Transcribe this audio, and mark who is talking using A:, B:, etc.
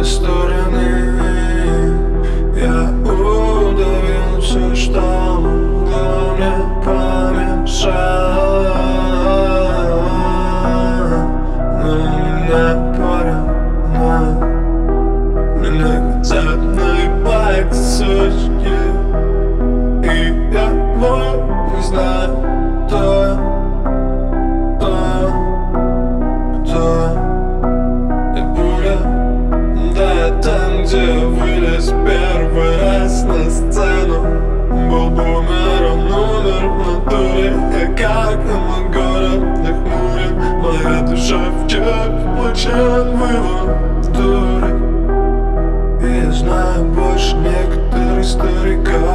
A: стороны. Я удавил все, что могло мне помешать, но мне пора, меня хотят наебать сучки, и я не знаю, кто и пуля. Да, я там, где вылез первый раз на сцену. Был бумером, умер в натуре. Я как на город нахмурен. Моя душа в черт плачет в его дуре. И я знаю больше некоторых стариков.